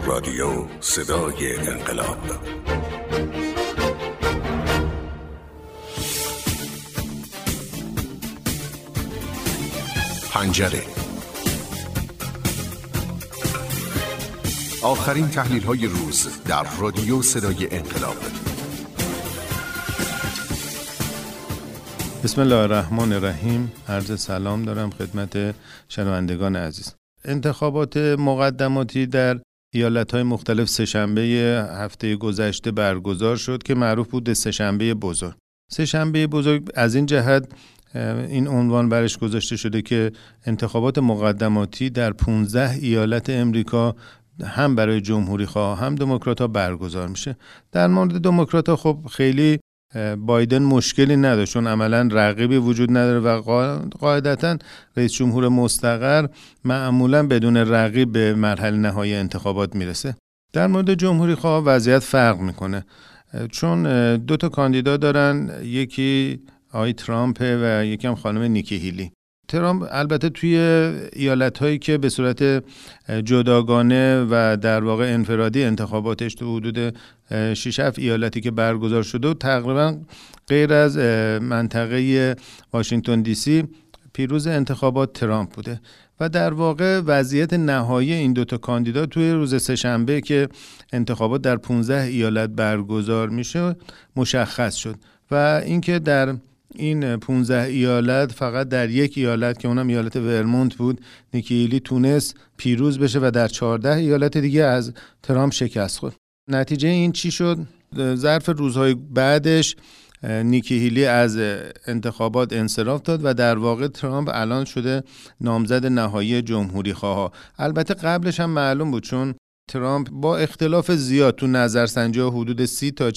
رادیو صدای انقلاب. پنجره. آخرین تحلیل‌های روز در رادیو صدای انقلاب. بسم الله الرحمن الرحیم. عرض سلام دارم خدمت شنوندگان عزیز. انتخابات مقدماتی در ایالت‌های مختلف سه‌شنبه هفته گذشته برگزار شد که معروف بود سه‌شنبه بزرگ. سه‌شنبه بزرگ از این جهت این عنوان برش گذاشته شده که انتخابات مقدماتی در 15 ایالت امریکا هم برای جمهوری‌خواه هم دموکرات‌ها برگزار میشه. در مورد دموکرات‌ها خب خیلی بایدن مشکلی نداشت، چون عملاً رقیبی وجود نداره و قاعدتاً رئیس جمهور مستقر معمولاً بدون رقیب به مرحله نهایی انتخابات میرسه. در مورد جمهوری‌خواه وضعیت فرق میکنه، چون دو تا کاندیدا دارن، یکی آقای ترامپ و یکی هم خانم نیکی هیلی. ترامپ البته توی ایالت‌هایی که به صورت جداگانه و در واقع انفرادی انتخاباتش تو حدود 6-7 ایالتی که برگزار شده و تقریبا غیر از منطقه واشنگتن دی سی پیروز انتخابات ترامپ بوده و در واقع وضعیت نهایی این دوتا کاندیدا توی روز سه‌شنبه که انتخابات در 15 ایالت برگزار میشه مشخص شد و اینکه در این 15 ایالت فقط در یک ایالت که اونم ایالت ورمونت بود نیکی هیلی تونست پیروز بشه و در 14 ایالت دیگه از ترامپ شکست خورد. نتیجه این چی شد؟ ظرف روزهای بعدش نیکی هیلی از انتخابات انصراف داد و در واقع ترامپ الان شده نامزد نهایی جمهوری‌خواها. البته قبلش هم معلوم بود، چون ترامپ با اختلاف زیاد تو نظرسنجی‌ها حدود 30 تا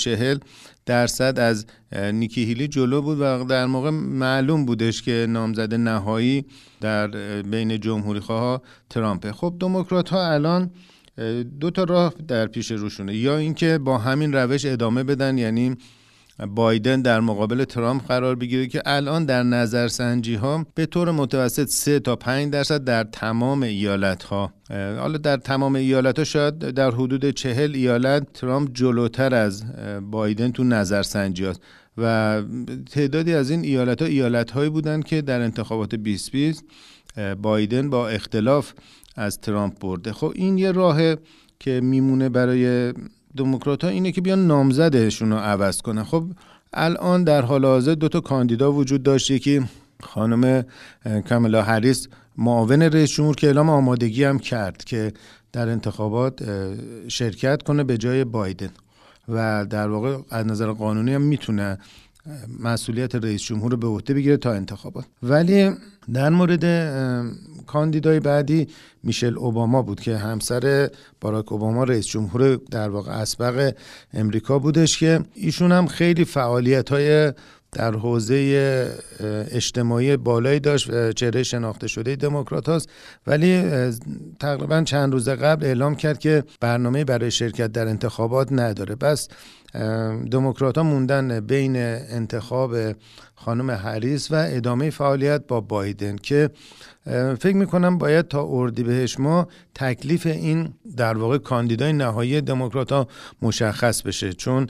40% از نیکی هیلی جلو بود و در موقع معلوم بودش که نامزد نهایی در بین جمهوری‌خواها ترامپه. خب دموکرات‌ها الان دو تا راه در پیش روشونه، یا اینکه با همین روش ادامه بدن، یعنی بایدن در مقابل ترامپ قرار بگیره که الان در نظرسنجی‌ها به طور متوسط 3 تا 5% در تمام ایالت‌ها، حالا در تمام ایالت‌ها شاید در حدود 40 ایالت ترامپ جلوتر از بایدن تو نظرسنجی‌هاست و تعدادی از این ایالت‌ها ایالت‌هایی بودن که در انتخابات 2020 بایدن با اختلاف از ترامپ برده. خب این یه راهه که میمونه برای دموکرات‌ها، اینه که بیان نامزدشون رو عوض کنن. خب الان در حال حاضر دو تا کاندیدا وجود داشت، یکی خانم کامالا هریس معاون رئیس جمهور که اعلام آمادگی هم کرد که در انتخابات شرکت کنه به جای بایدن و در واقع از نظر قانونی هم میتونه مسئولیت رئیس جمهور رو به عهده بگیره تا انتخابات. ولی در مورد کاندیدای بعدی میشل اوباما بود که همسر باراک اوباما رئیس جمهور در واقع اسبق امریکا بودش که ایشون هم خیلی فعالیت‌های در حوزه اجتماعی بالایی داشت، چهره شناخته شده دموکرات هاست، ولی تقریبا چند روز قبل اعلام کرد که برنامه برای شرکت در انتخابات نداره. بس دموکرات ها موندن بین انتخاب خانم هریس و ادامه فعالیت با بایدن که فکر میکنم باید تا اردیبهشت ماه تکلیف این در واقع کاندیدای نهایی دموکرات ها مشخص بشه، چون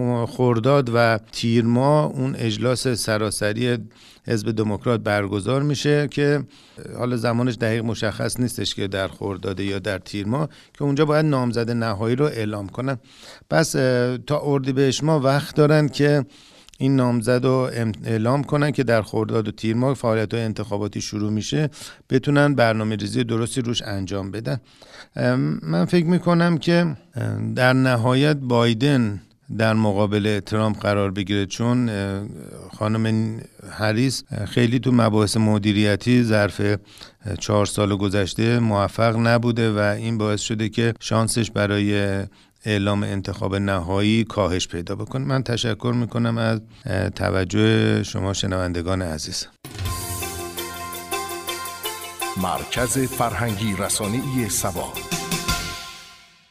خرداد و تیر ماه اون اجلاس سراسری حزب دموکرات برگزار میشه که حالا زمانش دقیق مشخص نیستش که در خرداد یا در تیر ماه، که اونجا باید نامزد نهایی رو اعلام کنن. پس تا اردیبهشت ماه وقت دارن که این نامزد رو اعلام کنن که در خرداد و تیر ماه فعالیت‌های انتخاباتی شروع میشه، بتونن برنامه‌ریزی درستی روش انجام بدن. من فکر میکنم که در نهایت بایدن در مقابل ترامپ قرار بگیره، چون خانم هریس خیلی تو مباحث مدیریتی ظرف 4 سال گذشته موفق نبوده و این باعث شده که شانسش برای اعلام انتخاب نهایی کاهش پیدا بکنه. من تشکر میکنم از توجه شما شنوندگان عزیز. مرکز فرهنگی رسانه‌ای سبا.